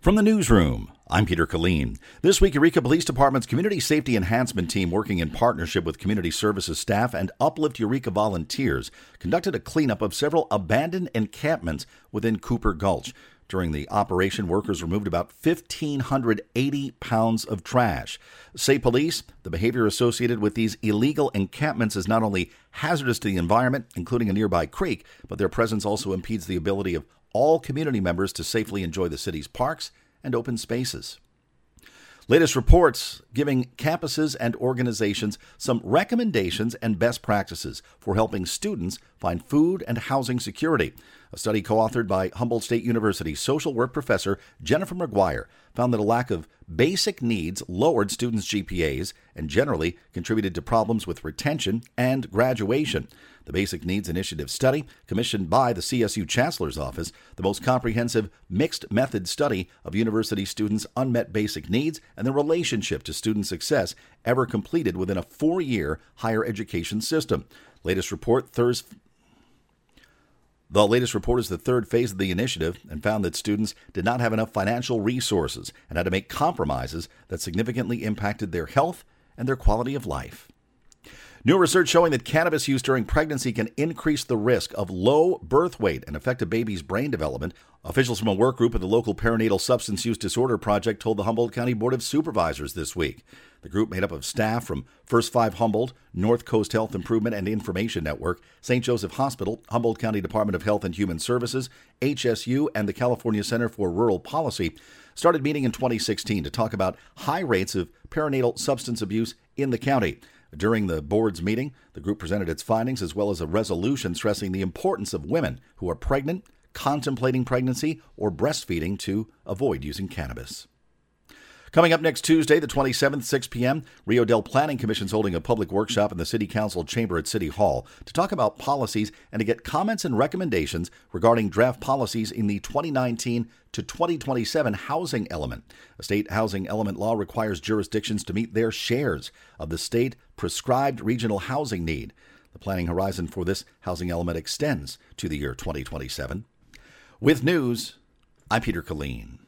From the newsroom, I'm Peter Killeen. This week, Eureka Police Department's Community Safety Enhancement Team, working in partnership with Community Services staff and Uplift Eureka volunteers, conducted a cleanup of several abandoned encampments within Cooper Gulch. During the operation, workers removed about 1,580 pounds of trash. Say police, the behavior associated with these illegal encampments is not only hazardous to the environment, including a nearby creek, but their presence also impedes the ability of all community members to safely enjoy the city's parks and open spaces. Latest reports giving campuses and organizations some recommendations and best practices for helping students find food and housing security. A study co-authored by Humboldt State University social work professor Jennifer McGuire found that a lack of basic needs lowered students' GPAs and generally contributed to problems with retention and graduation. The Basic Needs Initiative study, commissioned by the CSU Chancellor's Office, the most comprehensive mixed method study of university students' unmet basic needs and their relationship to student success ever completed within a 4-year higher education system. The latest report is the third phase of the initiative and found that students did not have enough financial resources and had to make compromises that significantly impacted their health and their quality of life. New research showing that cannabis use during pregnancy can increase the risk of low birth weight and affect a baby's brain development. Officials from a work group at the local Perinatal Substance Use Disorder Project told the Humboldt County Board of Supervisors this week. The group, made up of staff from First 5 Humboldt, North Coast Health Improvement and Information Network, St. Joseph Hospital, Humboldt County Department of Health and Human Services, HSU, and the California Center for Rural Policy, started meeting in 2016 to talk about high rates of perinatal substance abuse in the county. During the board's meeting, the group presented its findings as well as a resolution stressing the importance of women who are pregnant, contemplating pregnancy, or breastfeeding to avoid using cannabis. Coming up next Tuesday, the 27th, 6 p.m., Rio Dell Planning Commission is holding a public workshop in the City Council chamber at City Hall to talk about policies and to get comments and recommendations regarding draft policies in the 2019 to 2027 housing element. A state housing element law requires jurisdictions to meet their shares of the state prescribed regional housing need. The planning horizon for this housing element extends to the year 2027. With news, I'm Peter Killeen.